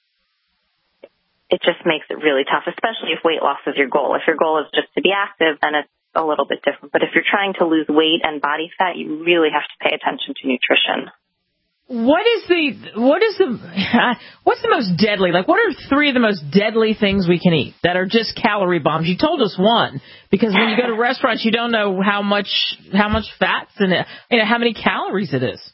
it just makes it really tough, especially if weight loss is your goal. If your goal is just to be active, then it's a little bit different. But if you're trying to lose weight and body fat, you really have to pay attention to nutrition. What is the, what is the, what's the most deadly? Like, what are three of the most deadly things we can eat that are just calorie bombs? You told us one, because when you go to restaurants, you don't know how much, how much fat's in it, you know, how many calories it is.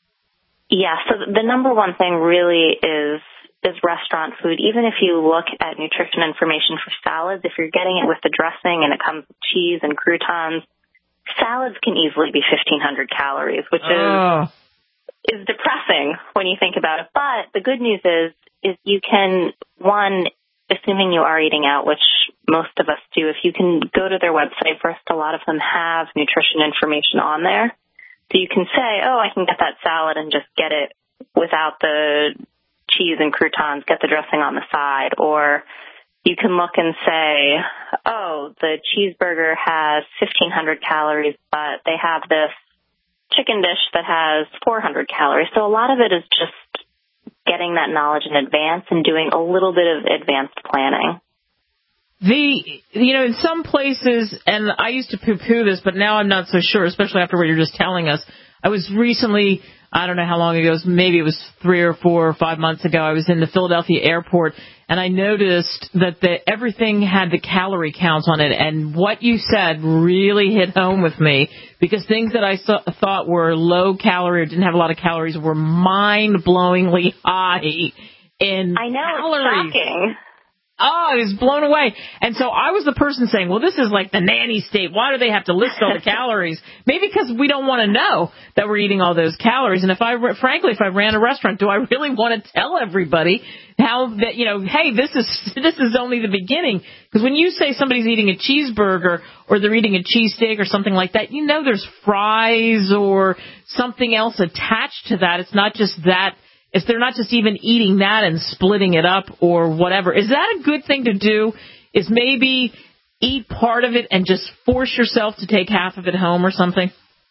Yeah, so the number one thing really is, is restaurant food. Even if you look at nutrition information for salads, if you're getting it with the dressing and it comes with cheese and croutons, salads can easily be fifteen hundred calories, which is, oh. is depressing when you think about it. But the good news is, is you can, one, assuming you are eating out, which most of us do, if you can go to their website first, a lot of them have nutrition information on there. So you can say, oh, I can get that salad and just get it without the cheese and croutons, get the dressing on the side. Or you can look and say, oh, the cheeseburger has fifteen hundred calories, but they have this chicken dish that has four hundred calories. So a lot of it is just getting that knowledge in advance and doing a little bit of advanced planning. The, you know, in some places, and I used to poo-poo this, but now I'm not so sure, especially after what you're just telling us. I was recently, I don't know how long ago, maybe it was three or four or five months ago, I was in the Philadelphia airport, and I noticed that the, everything had the calorie counts on it, and what you said really hit home with me, because things that I saw, thought were low calorie or didn't have a lot of calories were mind-blowingly high in I know, calories. It's shocking. Oh, I was blown away. And so I was the person saying, well, this is like the nanny state. Why do they have to list all the calories? Maybe because we don't want to know that we're eating all those calories. And if I, frankly, if I ran a restaurant, do I really want to tell everybody how that, you know, hey, this is, this is only the beginning? Because when you say somebody's eating a cheeseburger or they're eating a cheesesteak or something like that, you know, there's fries or something else attached to that. It's not just that. If they're not just even eating that and splitting it up or whatever, is that a good thing to do? Is maybe eat part of it and just force yourself to take half of it home or something?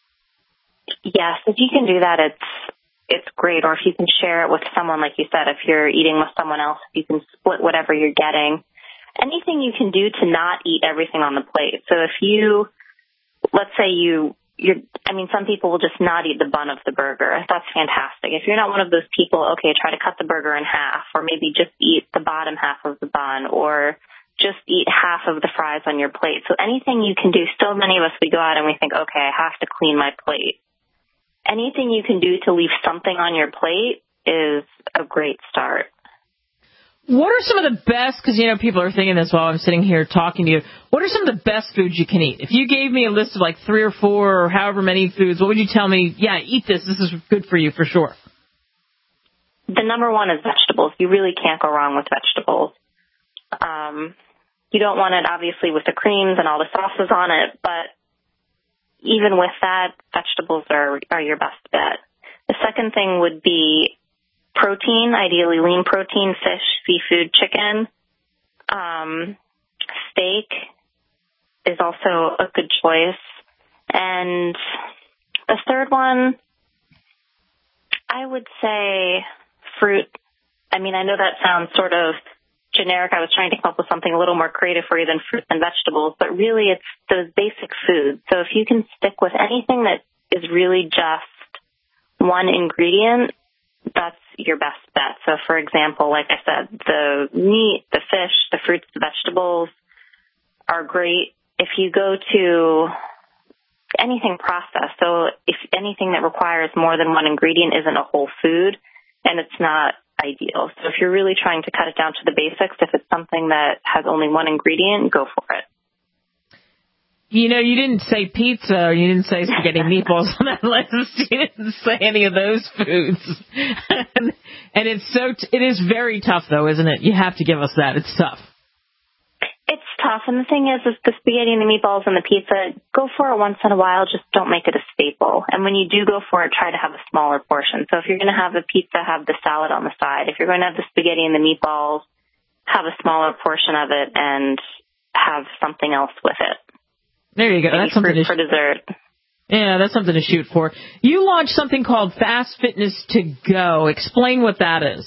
Yes, if you can do that, it's it's great. Or if you can share it with someone, like you said, if you're eating with someone else, you can split whatever you're getting. Anything you can do to not eat everything on the plate. So if you, let's say you... You're, I mean, some people will just not eat the bun of the burger. That's fantastic. If you're not one of those people, okay, try to cut the burger in half, or maybe just eat the bottom half of the bun, or just eat half of the fries on your plate. So anything you can do. So many of us, we go out and we think, okay, I have to clean my plate. Anything you can do to leave something on your plate is a great start. What are some of the best, because, you know, people are thinking this while I'm sitting here talking to you, what are some of the best foods you can eat? If you gave me a list of like three or four or however many foods, what would you tell me, yeah, eat this, this is good for you for sure? The number one is vegetables. You really can't go wrong with vegetables. Um, you don't want it, obviously, with the creams and all the sauces on it, but even with that, vegetables are, are your best bet. The second thing would be protein, ideally lean protein, fish, seafood, chicken. Um, steak is also a good choice. And the third one, I would say fruit. I mean, I know that sounds sort of generic. I was trying to come up with something a little more creative for you than fruits and vegetables, but really it's those basic foods. So if you can stick with anything that is really just one ingredient, that's your best bet. So for example, like I said, the meat, the fish, the fruits, the vegetables are great. If you go to anything processed, so if anything that requires more than one ingredient isn't a whole food, and it's not ideal. So if you're really trying to cut it down to the basics, if it's something that has only one ingredient, go for it. You know, you didn't say pizza, or you didn't say spaghetti meatballs on that list. You didn't say any of those foods. and, and it's so, t- it is very tough though, isn't it? You have to give us that. It's tough. It's tough. And the thing is, is the spaghetti and the meatballs and the pizza, go for it once in a while. Just don't make it a staple. And when you do go for it, try to have a smaller portion. So if you're going to have a pizza, have the salad on the side. If you're going to have the spaghetti and the meatballs, have a smaller portion of it and have something else with it. There you go. Maybe That's something to for dessert. Yeah, that's something to shoot for. You launched something called Fast Fitness to Go. Explain what that is.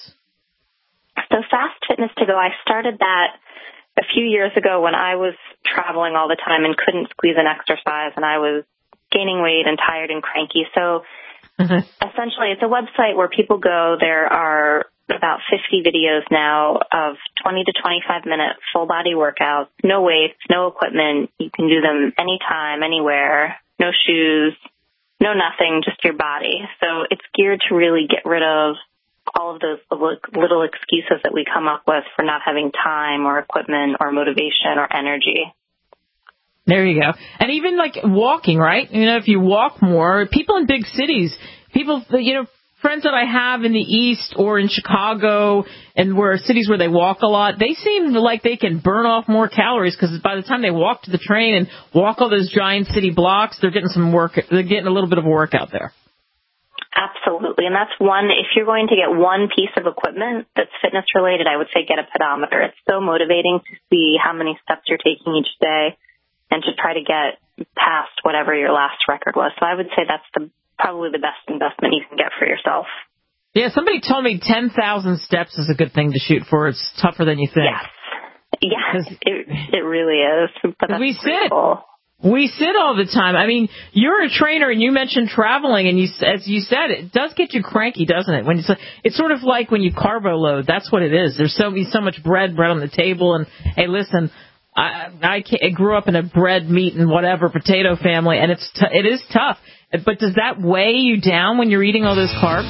So Fast Fitness to Go, I started that a few years ago when I was traveling all the time and couldn't squeeze an exercise, and I was gaining weight and tired and cranky. So essentially it's a website where people go. There are about fifty videos now of twenty to twenty-five minute full body workouts, no weights, no equipment. You can do them anytime, anywhere, no shoes, no nothing, just your body. So it's geared to really get rid of all of those little excuses that we come up with for not having time or equipment or motivation or energy. There you go. And even like walking, right? You know, if you walk more, people in big cities, people, you know, friends that I have in the East or in Chicago and where cities where they walk a lot, they seem like they can burn off more calories because by the time they walk to the train and walk all those giant city blocks, they're getting some work, they're getting a little bit of a workout there. Absolutely. And that's one, if you're going to get one piece of equipment that's fitness related, I would say get a pedometer. It's so motivating to see how many steps you're taking each day and to try to get past whatever your last record was. So I would say that's the probably the best investment you can get for yourself. Yeah, somebody told me ten thousand steps is a good thing to shoot for. It's tougher than you think. Yes. Yes, it, it really is. But that's we sit. Cool. We sit all the time. I mean, you're a trainer and you mentioned traveling, and you, as you said, it does get you cranky, doesn't it? When it's, it's sort of like when you carbo load. That's what it is. There's so so much bread, bread on the table, and hey, listen, I I, I grew up in a bread, meat, and whatever potato family, and it's t- it is tough. But does that weigh you down when you're eating all those carbs?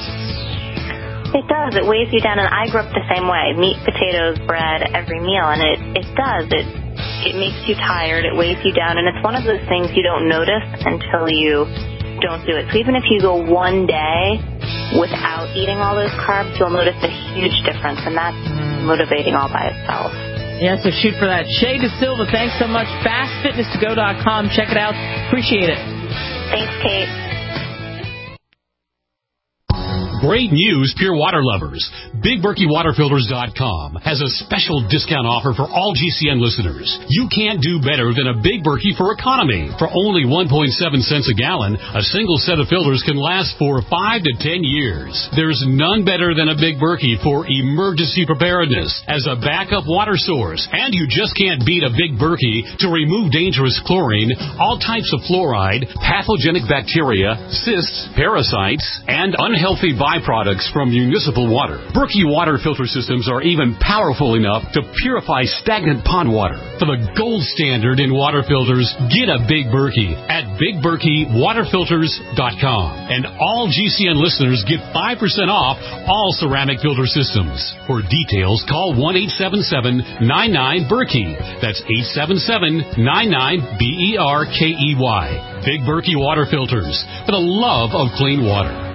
It does. It weighs you down, and I grew up the same way. Meat, potatoes, bread, every meal, and it, it does. It it makes you tired. It weighs you down, and it's one of those things you don't notice until you don't do it. So even if you go one day without eating all those carbs, you'll notice a huge difference, and that's motivating all by itself. Yeah, so shoot for that. Shay DeSilva, thanks so much. fast fitness to go dot com. Check it out. Appreciate it. Thanks, Kate. Great news, Pure Water lovers. Big Berkey Water Filters dot com has a special discount offer for all G C N listeners. You can't do better than a Big Berkey for economy. For only one point seven cents a gallon, a single set of filters can last for five to ten years. There's none better than a Big Berkey for emergency preparedness as a backup water source. And you just can't beat a Big Berkey to remove dangerous chlorine, all types of fluoride, pathogenic bacteria, cysts, parasites, and unhealthy byproducts from municipal water. Berkey water filter systems are even powerful enough to purify stagnant pond water. For the gold standard in water filters, get a Big Berkey at Big Berkey Water Filters dot com. And all G C N listeners get five percent off all ceramic filter systems. For details, call one eight seven seven, nine nine, Berkey. That's eight seven seven, nine nine, B E R K E Y. Big Berkey Water Filters, for the love of clean water.